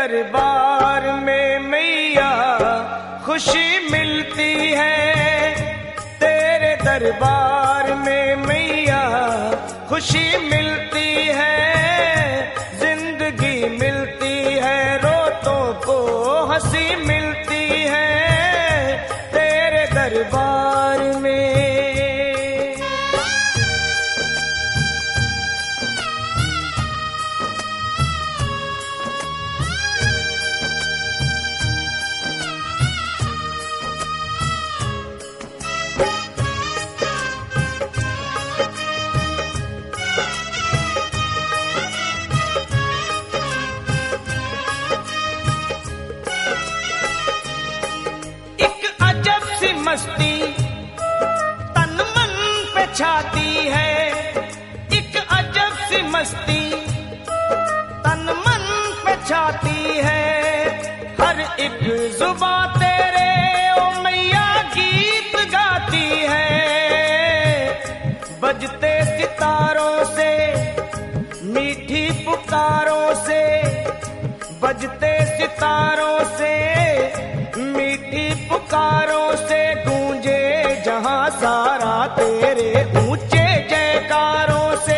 दरबार में मैया खुशी मिलती है, तेरे दरबार में मैया खुशी मिलती है, जिंदगी मिलती है, रोतों को हंसी मिलती है तेरे दरबार में। मस्ती तन मन पे छाती है, एक अजब सी मस्ती तन मन पे छाती है, हर एक जुबां तेरे ओ मैया गीत गाती है, बजते सितारों से मीठी पुकारों से, बजते सितारों से मीठी पुकारों से गूंजे जहां सारा तेरे ऊंचे जयकारों से,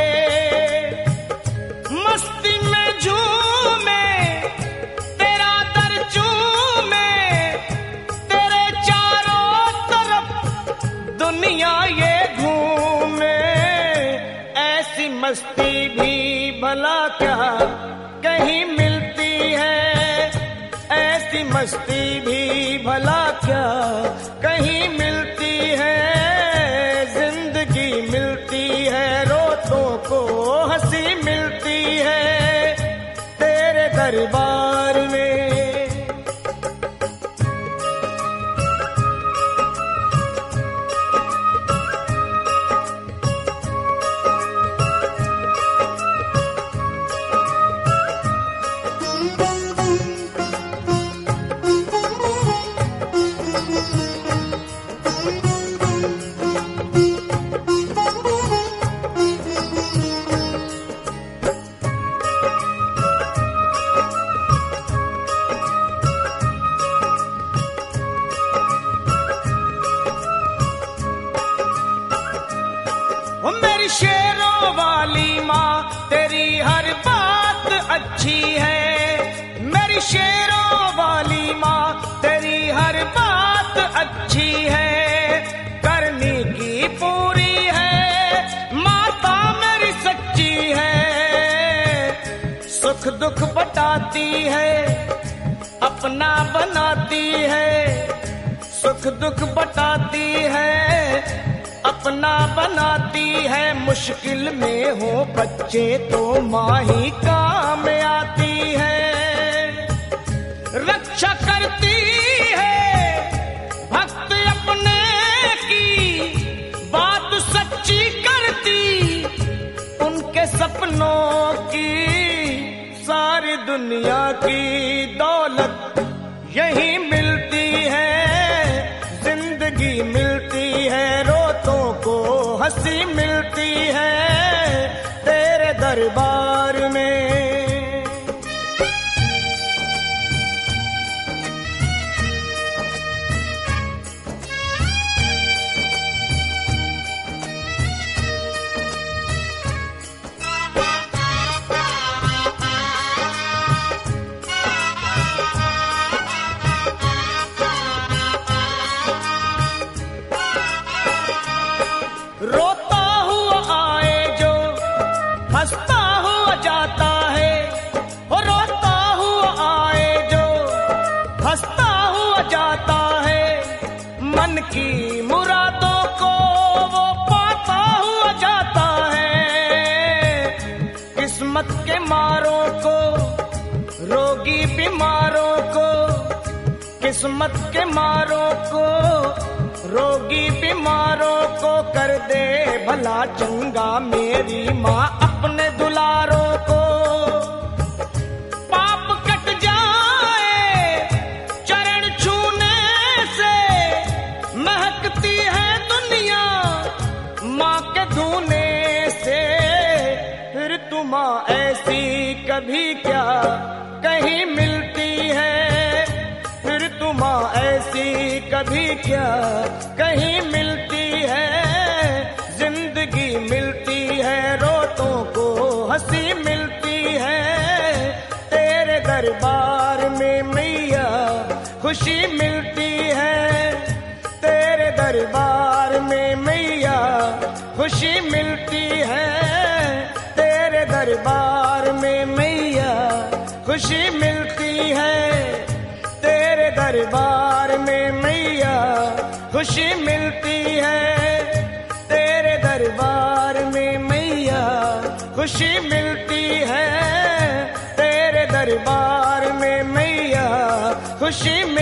मस्ती में झूमे तेरा दर चूमे, तेरे चारों तरफ दुनिया ये घूमे, ऐसी मस्ती भी भला क्या कहीं मिलती है, ऐसी मस्ती भी भला क्या कहीं मिलती है, जिंदगी मिलती है, रोतों को हंसी मिलती है तेरे दरबार में। मेरी शेरों वाली माँ तेरी हर बात अच्छी है, मेरी शेरों वाली माँ तेरी हर बात अच्छी है, करनी की पूरी है माता मेरी सच्ची है, सुख दुख बटाती है अपना बनाती है, सुख दुख बटाती है अपना बनाती है, मुश्किल में हो बच्चे तो माँ ही काम आती है, रक्षा करती है भक्त अपने की बात सच्ची करती, उनके सपनों की सारी दुनिया की दौलत यही मिलती है, जिंदगी मिलती है, रोतों को हंसी मिलती है तेरे दरबार में। रोता हुआ आए जो हंसता हुआ जाता है, वो रोता हुआ आए जो हंसता हुआ जाता है, मन की मुरादों को वो पाता हुआ जाता है, किस्मत के मारों को रोगी बीमारों को, किस्मत के मारों को रोगी बीमारों को कर दे भला चंगा मेरी माँ अपने दुलारों को, पाप कट जाए चरण छूने से, महकती है दुनिया माँ के धूने से, फिर तुम ऐसी कभी क्या कहीं मिलती हंसी कभी क्या कहीं मिलती है, जिंदगी मिलती है रोतों को हंसी मिलती है। तेरे दरबार में मैया खुशी मिलती है, तेरे दरबार में मैया खुशी मिलती है, तेरे दरबार में मैया खुशी मिलती है, तेरे दरबार में मैया खुशी मिलती है, तेरे दरबार में मैया खुशी मिलती है, तेरे दरबार में मैया खुशी